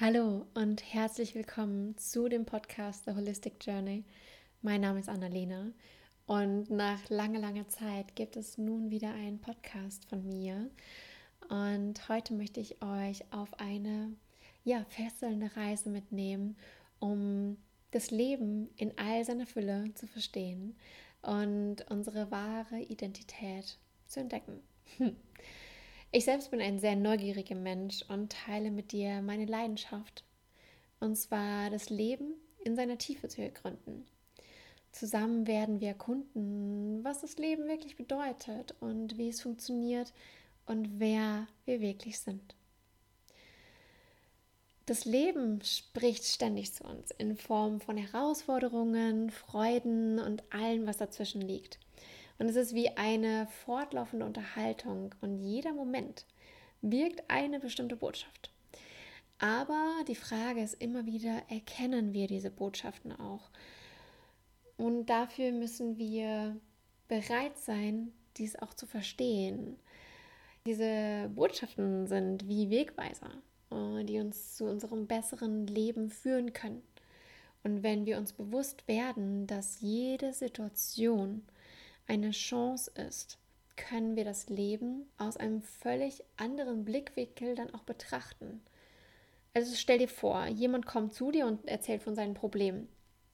Hallo und herzlich willkommen zu dem Podcast The Holistic Journey. Mein Name ist Annalena und nach langer Zeit gibt es nun wieder einen Podcast von mir. Und heute möchte ich euch auf eine fesselnde Reise mitnehmen, um das Leben in all seiner Fülle zu verstehen und unsere wahre Identität zu entdecken. Ich selbst bin ein sehr neugieriger Mensch und teile mit dir meine Leidenschaft, und zwar das Leben in seiner Tiefe zu ergründen. Zusammen werden wir erkunden, was das Leben wirklich bedeutet und wie es funktioniert und wer wir wirklich sind. Das Leben spricht ständig zu uns in Form von Herausforderungen, Freuden und allem, was dazwischen liegt. Und es ist wie eine fortlaufende Unterhaltung und jeder Moment birgt eine bestimmte Botschaft. Aber die Frage ist immer wieder, erkennen wir diese Botschaften auch? Und dafür müssen wir bereit sein, dies auch zu verstehen. Diese Botschaften sind wie Wegweiser, die uns zu unserem besseren Leben führen können. Und wenn wir uns bewusst werden, dass jede Situation eine Chance ist, können wir das Leben aus einem völlig anderen Blickwinkel dann auch betrachten. Also stell dir vor, jemand kommt zu dir und erzählt von seinen Problemen.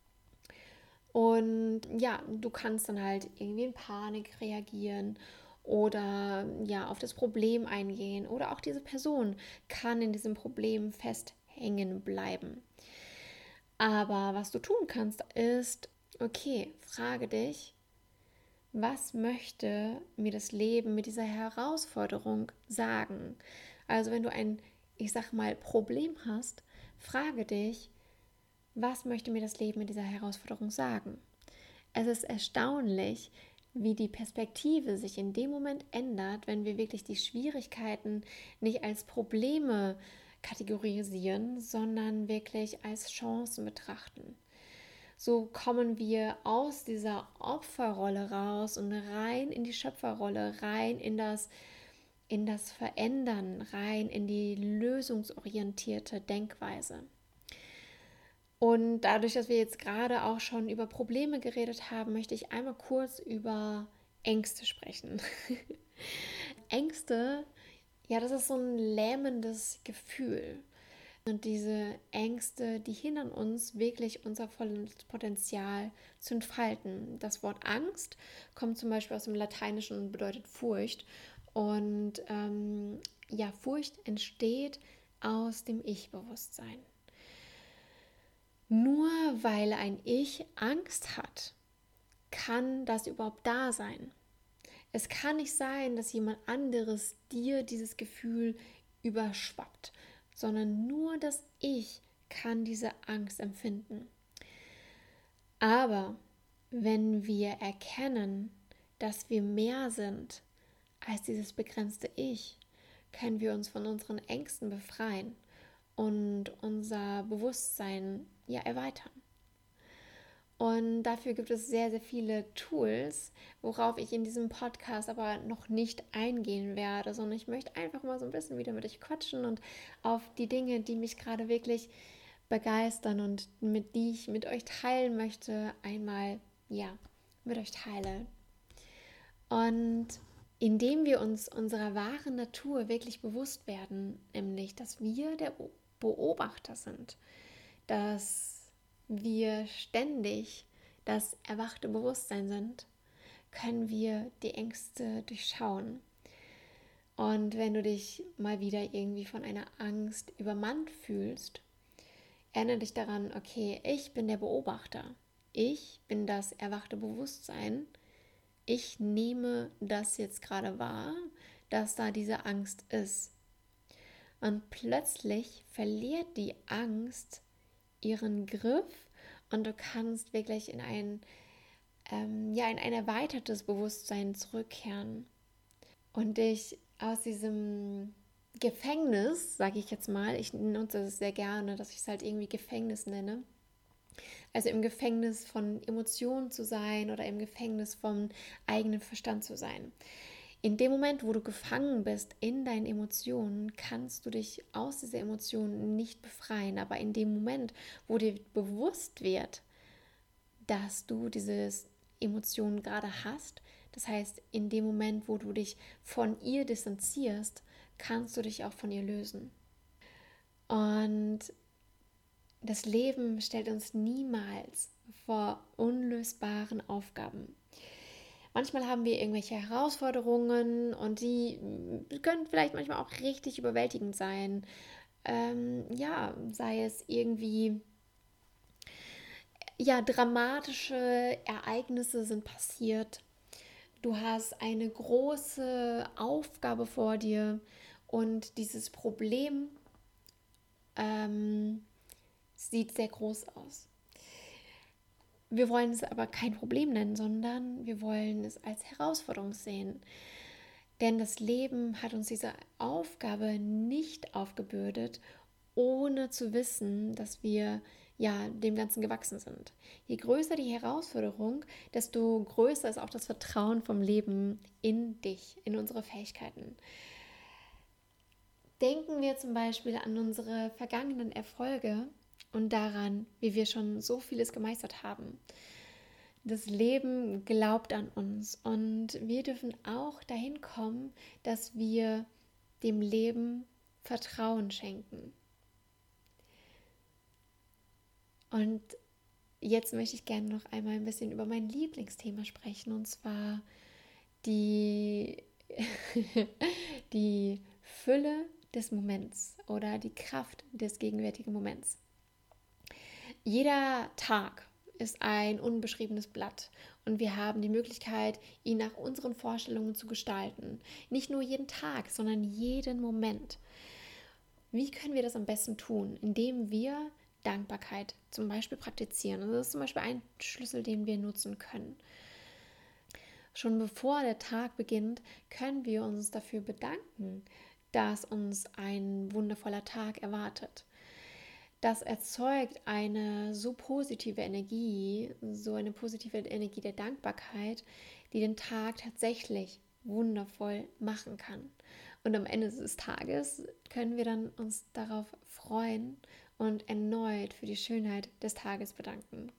Und ja, du kannst dann halt irgendwie in Panik reagieren oder ja, auf das Problem eingehen. Oder auch diese Person kann in diesem Problem festhängen bleiben. Aber was du tun kannst, ist, okay, frage dich, was möchte mir das Leben mit dieser Herausforderung sagen? Also wenn du ein, ich sag mal, Problem hast, frage dich, was möchte mir das Leben mit dieser Herausforderung sagen? Es ist erstaunlich, wie die Perspektive sich in dem Moment ändert, wenn wir wirklich die Schwierigkeiten nicht als Probleme kategorisieren, sondern wirklich als Chancen betrachten. So kommen wir aus dieser Opferrolle raus und rein in die Schöpferrolle, rein in das Verändern, rein in die lösungsorientierte Denkweise. Und dadurch, dass wir jetzt gerade auch schon über Probleme geredet haben, möchte ich einmal kurz über Ängste sprechen. Ängste, ja, das ist so ein lähmendes Gefühl. Und diese Ängste, die hindern uns wirklich, unser volles Potenzial zu entfalten. Das Wort Angst kommt zum Beispiel aus dem Lateinischen und bedeutet Furcht. Und Furcht entsteht aus dem Ich-Bewusstsein. Nur weil ein Ich Angst hat, kann das überhaupt da sein. Es kann nicht sein, dass jemand anderes dir dieses Gefühl überschwappt, sondern nur das Ich kann diese Angst empfinden. Aber wenn wir erkennen, dass wir mehr sind als dieses begrenzte Ich, können wir uns von unseren Ängsten befreien und unser Bewusstsein erweitern. Und dafür gibt es sehr viele Tools, worauf ich in diesem Podcast aber noch nicht eingehen werde, sondern ich möchte einfach mal so ein bisschen wieder mit euch quatschen und auf die Dinge, die mich gerade wirklich begeistern und die ich mit euch teilen möchte, einmal mit euch teile. Und indem wir uns unserer wahren Natur wirklich bewusst werden, nämlich, dass wir der Beobachter sind, dass wir ständig das erwachte Bewusstsein sind, können wir die Ängste durchschauen. Und wenn du dich mal wieder irgendwie von einer Angst übermannt fühlst, erinnere dich daran, okay, ich bin der Beobachter. Ich bin das erwachte Bewusstsein. Ich nehme das jetzt gerade wahr, dass da diese Angst ist. Und plötzlich verliert die Angst ihren Griff und du kannst wirklich in ein erweitertes Bewusstsein zurückkehren und dich aus diesem Gefängnis, sage ich jetzt mal, ich nutze es sehr gerne, dass ich es halt irgendwie Gefängnis nenne, also im Gefängnis von Emotionen zu sein oder im Gefängnis vom eigenen Verstand zu sein. In dem Moment, wo du gefangen bist in deinen Emotionen, kannst du dich aus dieser Emotion nicht befreien. Aber in dem Moment, wo dir bewusst wird, dass du diese Emotionen gerade hast, das heißt, in dem Moment, wo du dich von ihr distanzierst, kannst du dich auch von ihr lösen. Und das Leben stellt uns niemals vor unlösbaren Aufgaben. Manchmal haben wir irgendwelche Herausforderungen und die können vielleicht manchmal auch richtig überwältigend sein. Sei es irgendwie, dramatische Ereignisse sind passiert. Du hast eine große Aufgabe vor dir und dieses Problem sieht sehr groß aus. Wir wollen es aber kein Problem nennen, sondern wir wollen es als Herausforderung sehen. Denn das Leben hat uns diese Aufgabe nicht aufgebürdet, ohne zu wissen, dass wir dem Ganzen gewachsen sind. Je größer die Herausforderung, desto größer ist auch das Vertrauen vom Leben in dich, in unsere Fähigkeiten. Denken wir zum Beispiel an unsere vergangenen Erfolge und daran, wie wir schon so vieles gemeistert haben. Das Leben glaubt an uns und wir dürfen auch dahin kommen, dass wir dem Leben Vertrauen schenken. Und jetzt möchte ich gerne noch einmal ein bisschen über mein Lieblingsthema sprechen, und zwar die, die Fülle des Moments oder die Kraft des gegenwärtigen Moments. Jeder Tag ist ein unbeschriebenes Blatt und wir haben die Möglichkeit, ihn nach unseren Vorstellungen zu gestalten. Nicht nur jeden Tag, sondern jeden Moment. Wie können wir das am besten tun? Indem wir Dankbarkeit zum Beispiel praktizieren. Also das ist zum Beispiel ein Schlüssel, den wir nutzen können. Schon bevor der Tag beginnt, können wir uns dafür bedanken, dass uns ein wundervoller Tag erwartet. Das erzeugt eine so positive Energie, so eine positive Energie der Dankbarkeit, die den Tag tatsächlich wundervoll machen kann. Und am Ende des Tages können wir dann uns darauf freuen und erneut für die Schönheit des Tages bedanken.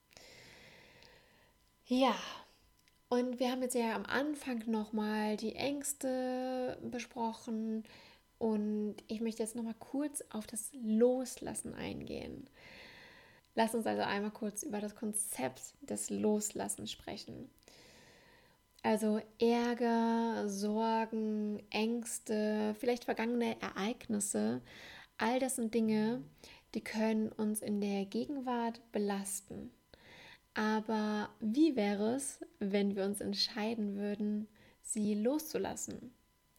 Ja, und wir haben jetzt ja am Anfang nochmal die Ängste besprochen und ich möchte jetzt nochmal kurz auf das Loslassen eingehen. Lass uns also einmal kurz über das Konzept des Loslassens sprechen. Also Ärger, Sorgen, Ängste, vielleicht vergangene Ereignisse, all das sind Dinge, die können uns in der Gegenwart belasten. Aber wie wäre es, wenn wir uns entscheiden würden, sie loszulassen?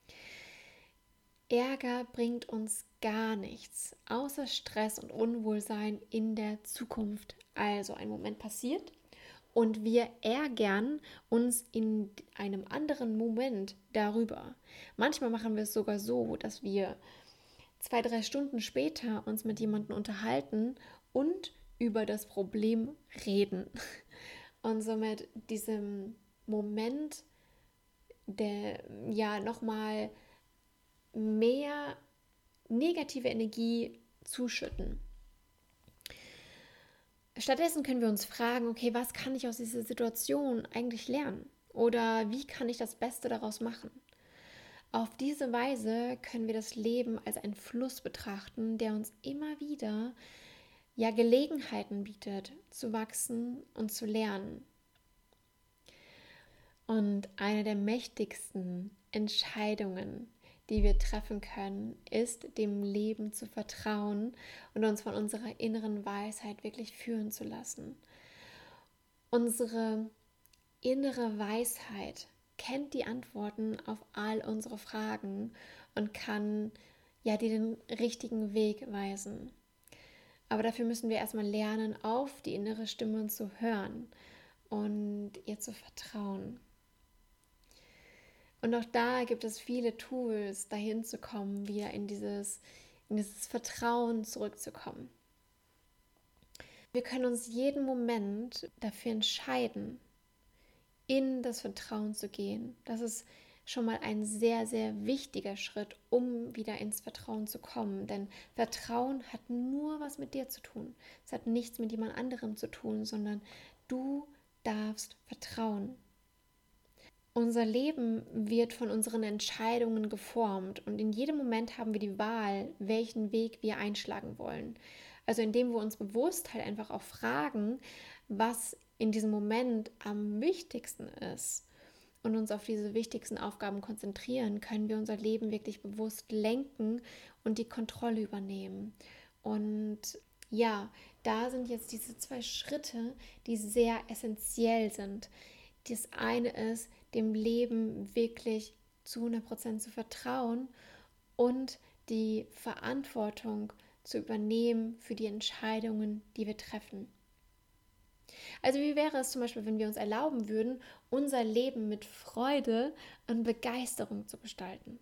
Ärger bringt uns gar nichts, außer Stress und Unwohlsein in der Zukunft. Also ein Moment passiert und wir ärgern uns in einem anderen Moment darüber. Manchmal machen wir es sogar so, dass wir 2-3 Stunden später uns mit jemandem unterhalten und über das Problem reden. Und somit diesem Moment nochmal mehr negative Energie zuschütten. Stattdessen können wir uns fragen, okay, was kann ich aus dieser Situation eigentlich lernen? Oder wie kann ich das Beste daraus machen? Auf diese Weise können wir das Leben als einen Fluss betrachten, der uns immer wieder Gelegenheiten bietet, zu wachsen und zu lernen. Und eine der mächtigsten Entscheidungen, die wir treffen können, ist, dem Leben zu vertrauen und uns von unserer inneren Weisheit wirklich führen zu lassen. Unsere innere Weisheit kennt die Antworten auf all unsere Fragen und kann dir den richtigen Weg weisen. Aber dafür müssen wir erstmal lernen, auf die innere Stimme zu hören und ihr zu vertrauen. Und auch da gibt es viele Tools, dahin zu kommen, wieder in dieses Vertrauen zurückzukommen. Wir können uns jeden Moment dafür entscheiden, in das Vertrauen zu gehen. Das ist schon mal ein sehr, sehr wichtiger Schritt, um wieder ins Vertrauen zu kommen. Denn Vertrauen hat nur was mit dir zu tun. Es hat nichts mit jemand anderem zu tun, sondern du darfst vertrauen. Unser Leben wird von unseren Entscheidungen geformt und in jedem Moment haben wir die Wahl, welchen Weg wir einschlagen wollen. Also indem wir uns bewusst halt einfach auch fragen, was in diesem Moment am wichtigsten ist und uns auf diese wichtigsten Aufgaben konzentrieren, können wir unser Leben wirklich bewusst lenken und die Kontrolle übernehmen. Und ja, da sind jetzt diese 2 Schritte, die sehr essentiell sind. Das eine ist, dem Leben wirklich zu 100% zu vertrauen und die Verantwortung zu übernehmen für die Entscheidungen, die wir treffen. Also wie wäre es zum Beispiel, wenn wir uns erlauben würden, unser Leben mit Freude und Begeisterung zu gestalten?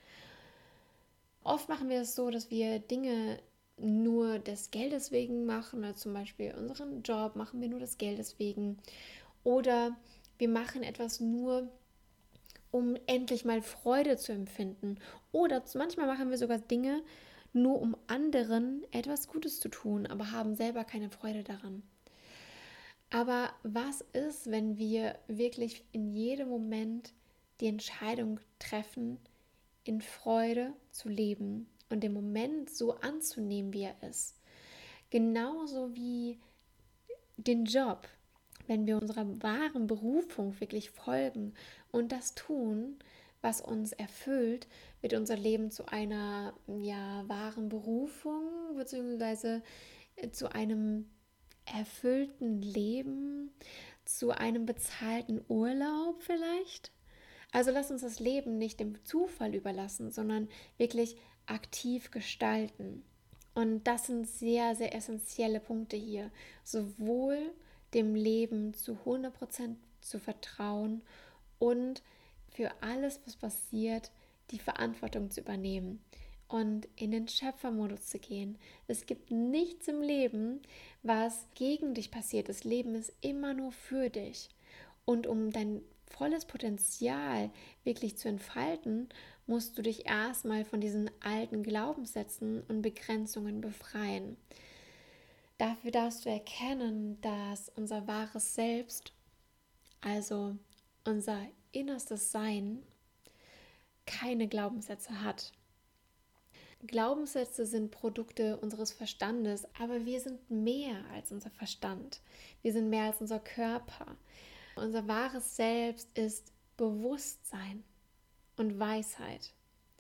Oft machen wir es so, dass wir Dinge nur des Geldes wegen machen, also zum Beispiel unseren Job machen wir nur des Geldes wegen oder wir machen etwas nur, um endlich mal Freude zu empfinden oder manchmal machen wir sogar Dinge nur, um anderen etwas Gutes zu tun, aber haben selber keine Freude daran. Aber was ist, wenn wir wirklich in jedem Moment die Entscheidung treffen, in Freude zu leben und den Moment so anzunehmen, wie er ist? Genauso wie den Job, wenn wir unserer wahren Berufung wirklich folgen und das tun, was uns erfüllt, wird unser Leben zu einer wahren Berufung bzw. zu einem erfüllten Leben, zu einem bezahlten Urlaub vielleicht. Also lass uns das Leben nicht dem Zufall überlassen, sondern wirklich aktiv gestalten. Und das sind sehr, sehr essentielle Punkte hier. Sowohl dem Leben zu 100% zu vertrauen und für alles, was passiert, die Verantwortung zu übernehmen und in den Schöpfermodus zu gehen. Es gibt nichts im Leben, was gegen dich passiert. Das Leben ist immer nur für dich. Und um dein volles Potenzial wirklich zu entfalten, musst du dich erstmal von diesen alten Glaubenssätzen und Begrenzungen befreien. Dafür darfst du erkennen, dass unser wahres Selbst, also unser innerstes Sein, keine Glaubenssätze hat. Glaubenssätze sind Produkte unseres Verstandes, aber wir sind mehr als unser Verstand. Wir sind mehr als unser Körper. Unser wahres Selbst ist Bewusstsein und Weisheit.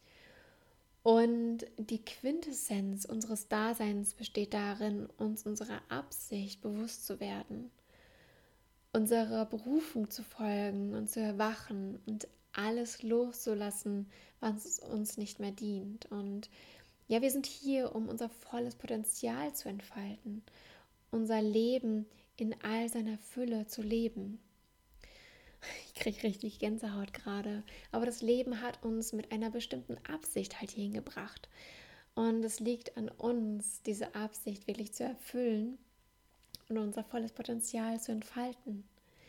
Und die Quintessenz unseres Daseins besteht darin, uns unserer Absicht bewusst zu werden, unserer Berufung zu folgen und zu erwachen und alles loszulassen, was uns nicht mehr dient. Und ja, wir sind hier, um unser volles Potenzial zu entfalten, unser Leben in all seiner Fülle zu leben. Ich kriege richtig Gänsehaut gerade. Aber das Leben hat uns mit einer bestimmten Absicht halt hierhin gebracht. Und es liegt an uns, diese Absicht wirklich zu erfüllen und unser volles Potenzial zu entfalten.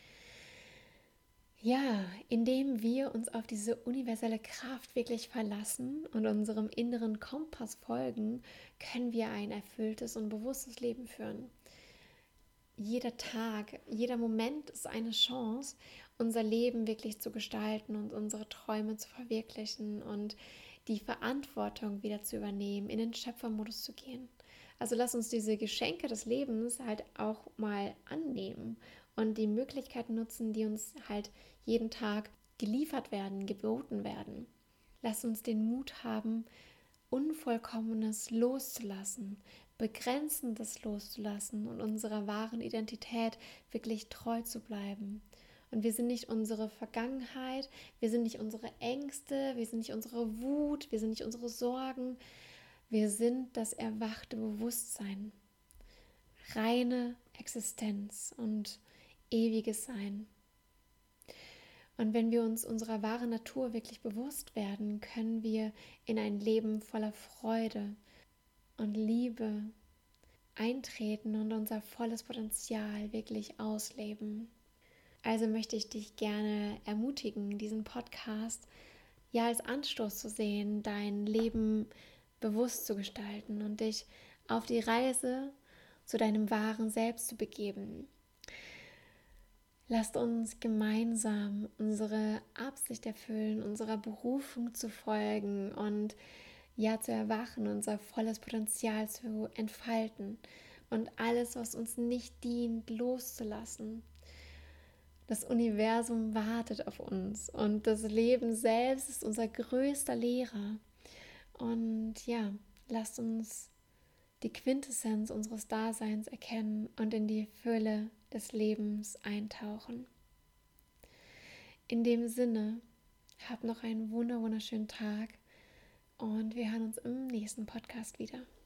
Ja, indem wir uns auf diese universelle Kraft wirklich verlassen und unserem inneren Kompass folgen, können wir ein erfülltes und bewusstes Leben führen. Jeder Tag, jeder Moment ist eine Chance, unser Leben wirklich zu gestalten und unsere Träume zu verwirklichen und die Verantwortung wieder zu übernehmen, in den Schöpfermodus zu gehen. Also lass uns diese Geschenke des Lebens halt auch mal annehmen und die Möglichkeiten nutzen, die uns halt jeden Tag geliefert werden, geboten werden. Lass uns den Mut haben, Unvollkommenes loszulassen, Begrenzendes loszulassen und unserer wahren Identität wirklich treu zu bleiben. Und wir sind nicht unsere Vergangenheit, wir sind nicht unsere Ängste, wir sind nicht unsere Wut, wir sind nicht unsere Sorgen. Wir sind das erwachte Bewusstsein, reine Existenz und ewiges Sein. Und wenn wir uns unserer wahren Natur wirklich bewusst werden, können wir in ein Leben voller Freude und Liebe eintreten und unser volles Potenzial wirklich ausleben. Also möchte ich dich gerne ermutigen, diesen Podcast ja als Anstoß zu sehen, dein Leben bewusst zu gestalten und dich auf die Reise zu deinem wahren Selbst zu begeben. Lasst uns gemeinsam unsere Absicht erfüllen, unserer Berufung zu folgen und ja zu erwachen, unser volles Potenzial zu entfalten und alles, was uns nicht dient, loszulassen. Das Universum wartet auf uns und das Leben selbst ist unser größter Lehrer. Und ja, lasst uns die Quintessenz unseres Daseins erkennen und in die Fülle des Lebens eintauchen. In dem Sinne, hab noch einen wunderschönen Tag und wir hören uns im nächsten Podcast wieder.